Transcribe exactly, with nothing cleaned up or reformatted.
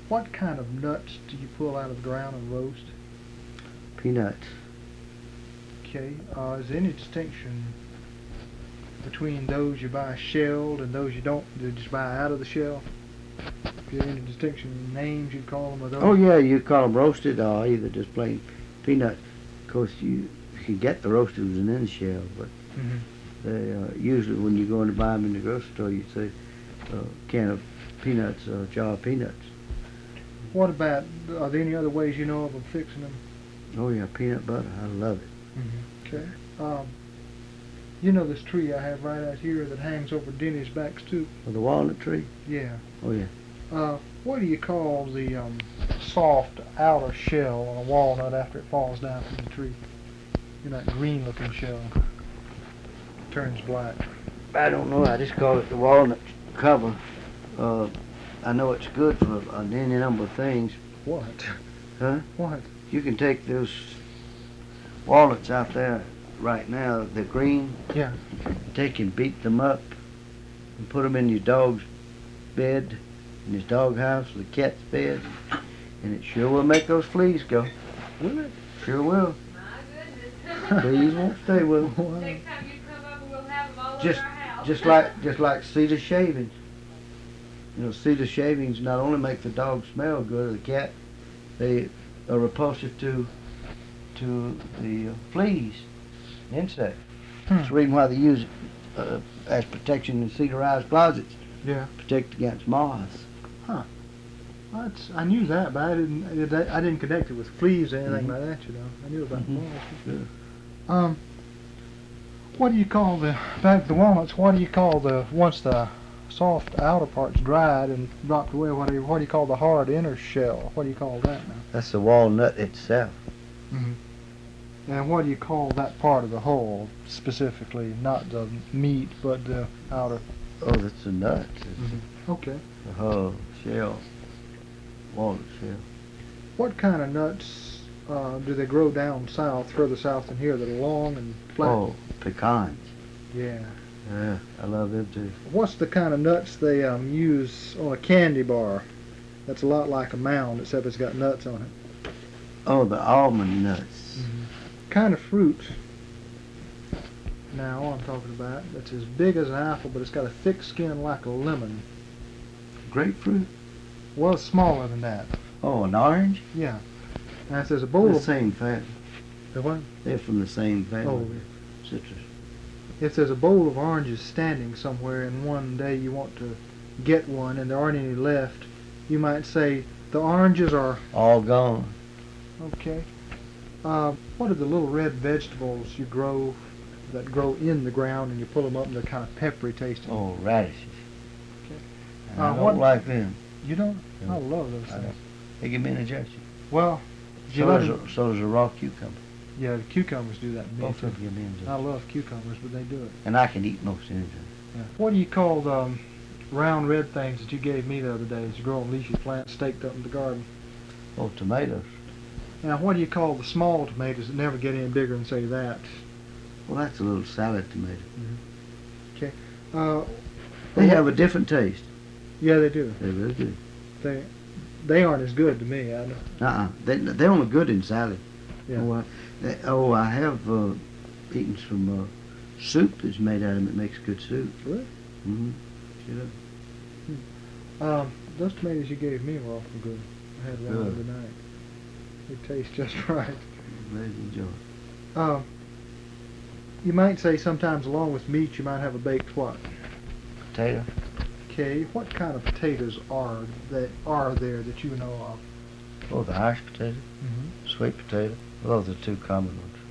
What kind of nuts do you pull out of the ground and roast? Peanuts. Okay. Uh, is there any distinction between those you buy shelled and those you don't, you just buy out of the shell? Is there any distinction in names you'd call them or those? Oh yeah, you call them roasted or either just plain peanuts. Of course, you, you can get the roasted ones in the shell, but Mm-hmm. they uh, usually when you go in to buy them in the grocery store, you say uh, can of peanuts or jar of peanuts. What about, are there any other ways you know of of fixing them? Oh yeah, peanut butter. I love it. Mm-hmm. Okay. Um, you know this tree I have right out here that hangs over Denny's back stoop? For the walnut tree. Yeah. Oh yeah. Uh, what do you call the um, soft outer shell on a walnut after it falls down from the tree? In that green-looking shell. Turns black. I don't know. I just call it the walnut cover. Uh, I know it's good for uh, any number of things. What? Huh? What? You can take those walnuts out there right now, they're green. Yeah. Take and beat them up and put them in your dog's bed, in his dog house, or the cat's bed, and it sure will make those fleas go. Will it? Sure will. My goodness. Fleas won't stay with them. Wow. Next time you come over, we'll have them all Just, over our house. just like, just like cedar shavings. You know, cedar shavings not only make the dog smell good or the cat, they are repulsive to, to the uh, fleas, insects. Hmm. That's the reason why they use it uh, as protection in cedarized closets, Yeah. protect against moths. That's, I knew that, but I didn't. I didn't connect it with fleas or anything Mhm. like that. You know, I knew about Mhm. moths. Sure. Um, what do you call the back to the walnuts? What do you call the once the soft outer part's dried and dropped away? What do you, what do you call the hard inner shell? What do you call that now? That's the walnut itself. Mm-hmm. And what do you call that part of the whole specifically? Not the meat, but the outer. Oh, that's the nuts. It's Mm-hmm. Okay. the whole shell, walnut shell. What kind of nuts uh, do they grow down south, further south than here, that are long and flat? Oh, pecans. Yeah. Yeah, I love them too. What's the kind of nuts they um, use on a candy bar? That's a lot like a mound, except it's got nuts on it. Oh, the almond nuts. Kind of fruit. Now, I'm talking about that's as big as an apple, but it's got a thick skin like a lemon. Grapefruit. Well, it's smaller than that. Oh, an orange. Yeah. Now, if there's a bowl The of same family. the what? They're from the same family. Oh, Citrus. if there's a bowl of oranges standing somewhere, and one day you want to get one, and there aren't any left, you might say the oranges are All gone. okay. Uh, what are the little red vegetables you grow that grow in the ground and you pull them up and they're kind of peppery tasting? Oh, radishes. Okay. And I Uh, don't what- like them. You don't? No. I love those I things. don't. They give me indigestion. Well, you So let does, them, a, so does a raw cucumber. yeah, the cucumbers do that to me Both too. of them give me I indigestion. love cucumbers, but they do it. And I can eat most anything. Yeah. What do you call the um, round red things that you gave me the other day that you grow on leafy plants staked up in the garden? Oh, tomatoes. Now, what do you call the small tomatoes that never get any bigger than, say, that? Well, that's a little salad tomato. Okay. Uh, They what- have a different taste. Yeah, they do. They really do. They they aren't as good to me. I know. Uh-uh. They, they're only good in salad. Yeah. Oh, I, they, oh, I have uh, eaten some uh, soup that's made out of them. It makes good soup. Really? Mm-hmm. Sure. Um, those tomatoes you gave me were awful good. I had one the Good. other night. They taste just right. Glad you enjoy it. Um, you might say sometimes along with meat you might have a baked what? Potato. Okay. What kind of potatoes are that are there that you know of? Oh, the Irish potato. Mm-hmm. Sweet potato. Well, those are two common ones.